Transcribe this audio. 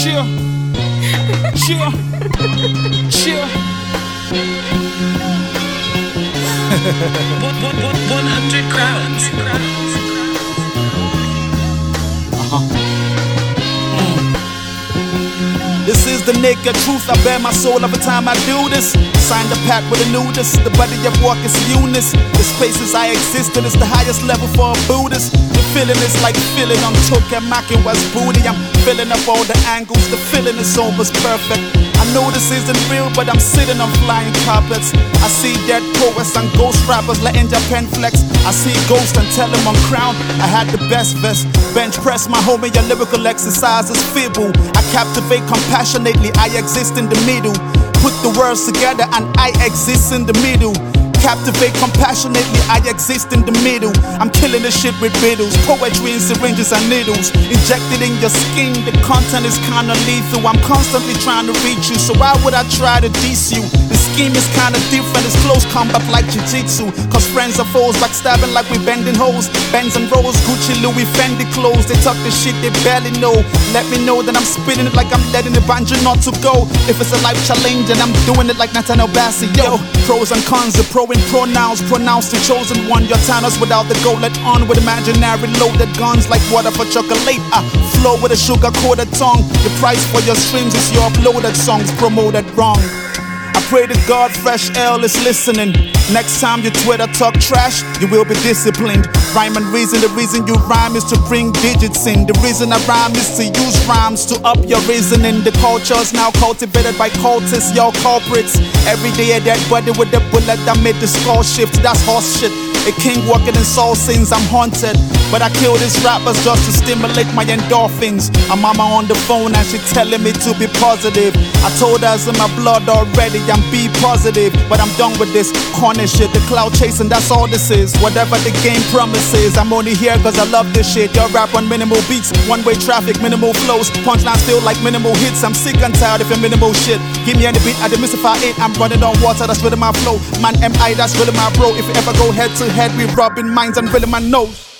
Chill. Chill. Chill. 100 crowns. This is the naked truth, I bear my soul every time I do this. Sign the pact with a nudist, the body of walk is Eunice. The spaces I exist in is the highest level for a Buddhist. The feeling is like feeling on Took and Mackin West Booty. I'm filling up all the angles, the feeling is almost perfect. I know this isn't real, but I'm sitting on flying carpets. I see dead poets and ghost rappers letting their pen flex. I see ghosts and tell them on crown I had the best vest. Bench press my homie, your lyrical exercises feeble. I captivate compassionately, I exist in the middle. Put the words together and I exist in the middle. Captivate compassionately, I exist in the middle. I'm killing the shit with riddles, poetry in syringes and needles. Injected in your skin, the content is kinda lethal. I'm constantly trying to reach you, so why would I try to diss you? The scheme is kinda different, it's close combat like jiu-jitsu. Cause friends are foes, backstabbing like we bending hoes. Benz and Rolls, Gucci, Louis, Fendi clothes. They talk the shit they barely know. Let me know that I'm spitting it like I'm letting the banjo not to go. If it's a life challenge, then I'm doing it like Nathaniel Bassey. Yo, pros and cons, the pro pronouns, pronounce the chosen one. Your tanners without the gold, let on with imaginary loaded guns like water for chocolate. I flow with a sugar-coated tongue. The price for your streams is your uploaded songs promoted wrong. I pray to God fresh L is listening. Next time you Twitter talk trash, you will be disciplined. Rhyme and reason, the reason you rhyme is to bring digits in. The reason I rhyme is to use rhymes to up your reasoning. The culture is now cultivated by cultists, y'all culprits. Every day a dead body with a bullet that made the skull shift. That's horse shit. A king walking in soul sins, I'm haunted. But I kill these rappers just to stimulate my endorphins. I'm mama on the phone and she telling me to be positive. I told her it's in my blood already, I'm be positive. But I'm done with this corny shit, the cloud chasing, that's all this is. Whatever the game promises, I'm only here cause I love this shit. Y'all rap on minimal beats, one-way traffic, minimal flows. Punchlines feel like minimal hits, I'm sick and tired of your minimal shit. Give me any beat, I demystify it. I'm running on water, that's really my flow. Man, M.I., that's really my bro. If you ever go head to head, we rubbing minds and really my nose.